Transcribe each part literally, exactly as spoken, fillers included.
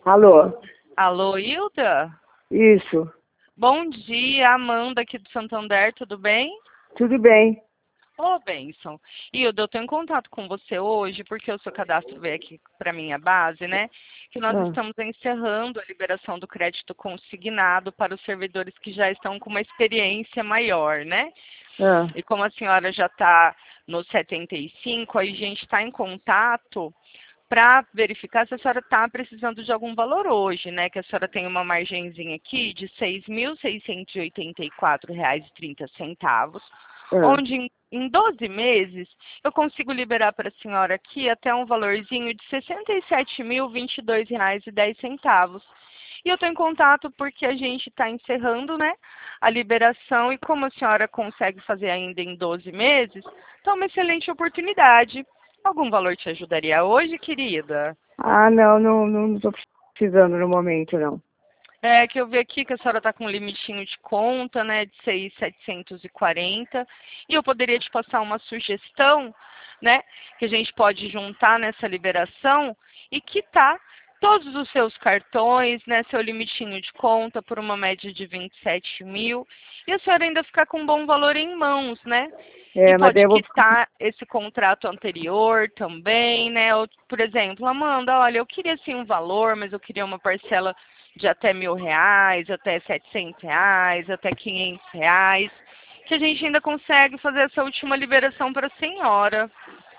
Alô? Alô, Hilda? Isso. Bom dia, Amanda aqui do Santander, tudo bem? Tudo bem. Ô, Benção. Hilda, eu estou em contato com você hoje porque o seu cadastro veio aqui para minha base, né? Que nós Ah, estamos encerrando a liberação do crédito consignado para os servidores que já estão com uma experiência maior, né? ah, E como a senhora já está no setenta e cinco, a gente está em contato para verificar se a senhora está precisando de algum valor hoje, né? Que a senhora tem uma margenzinha aqui de seis mil seiscentos e oitenta e quatro reais e trinta centavos, ah. onde em, em doze meses eu consigo liberar para a senhora aqui até um valorzinho de sessenta e sete mil vinte e dois reais e dez centavos. E eu estou em contato porque a gente está encerrando, né, a liberação e como a senhora consegue fazer ainda em doze meses, então é uma excelente oportunidade. Algum valor te ajudaria hoje, querida? Ah, não, não, não estou precisando no momento, não. É que eu vi aqui que a senhora está com um limitinho de conta, né, de seis mil setecentos e quarenta, e eu poderia te passar uma sugestão, né, que a gente pode juntar nessa liberação e quitar todos os seus cartões, né, seu limitinho de conta por uma média de vinte e sete mil, e a senhora ainda ficar com um bom valor em mãos, né? E É, mas daí pode eu vou... quitar esse contrato anterior também, né? Ou, por exemplo, Amanda, olha, eu queria sim um valor, mas eu queria uma parcela de até mil reais, até setecentos reais, até quinhentos reais, que a gente ainda consegue fazer essa última liberação para a senhora.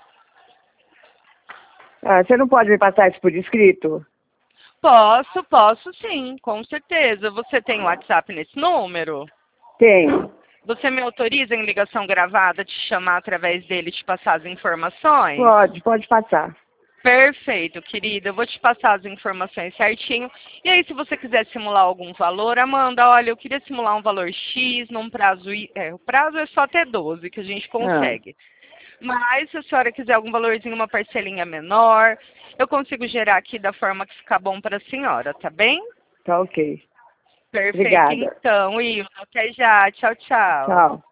Ah, você não pode me passar isso por escrito? Posso, posso sim, com certeza. Você tem WhatsApp nesse número? Tenho. Você me autoriza em ligação gravada te chamar através dele e te passar as informações? Pode, pode passar. Perfeito, querida. Eu vou te passar as informações certinho. E aí, se você quiser simular algum valor, Amanda, olha, eu queria simular um valor X num prazo... I- É, o prazo é só até doze que a gente Ah, consegue. Mas, se a senhora quiser algum valorzinho, uma parcelinha menor, eu consigo gerar aqui da forma que ficar bom para a senhora, tá bem? tá ok. Perfeito. Obrigada. Então, Ilma, até já. Tchau, tchau. Tchau.